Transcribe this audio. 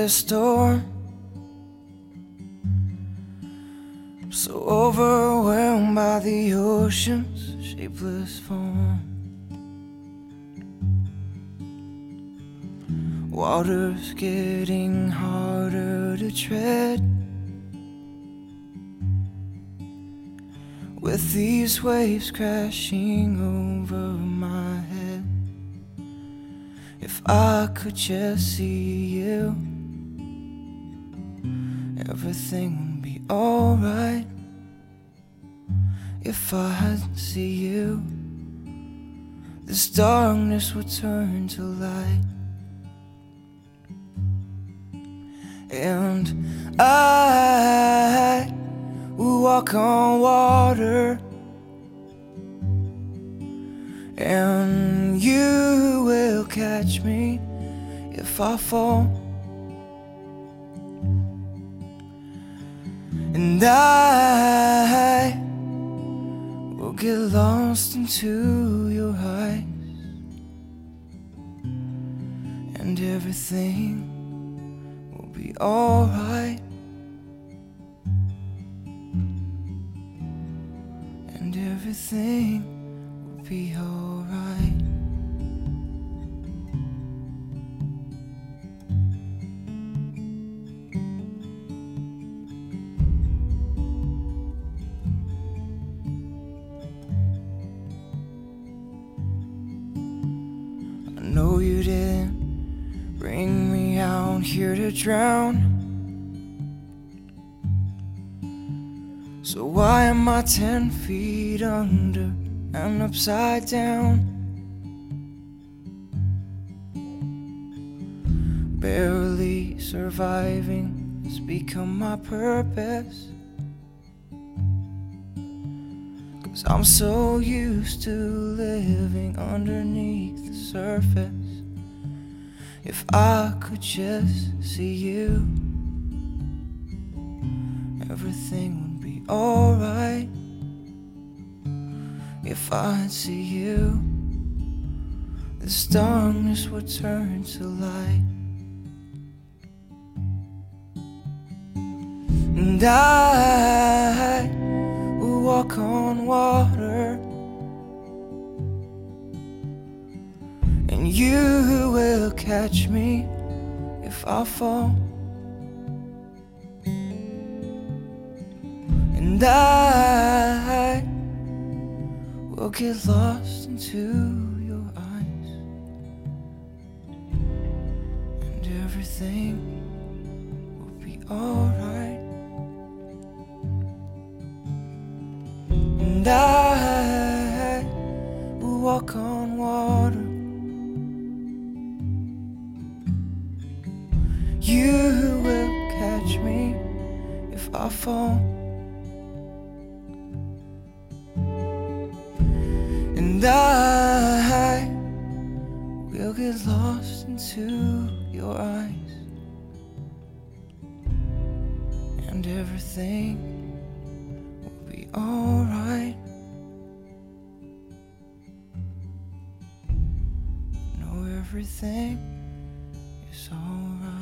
a storm, so overwhelmed by the ocean's shapeless form. Water's getting harder to tread, with these waves crashing over my head. If I could just see you, everything would be alright. If I hadn't see you, this darkness would turn to light. And I will walk on water, and you will catch me if I fall. And I will get lost into your eyes, and everything will be alright. And everything will be alright. I know you didn't bring me out here to drown, so why am I 10 feet under and upside down? Barely surviving has become my purpose, 'cause I'm so used to living underneath the surface. If I could just see you, everything would be alright. If I'd see you, this darkness would turn to light. And I will walk on water, and you will catch me if I fall. And I will get lost into your eyes, and everything will be alright. And I will walk on water, you will catch me if I fall. And I will get lost into your eyes, and everything will be alright. No, everything is alright.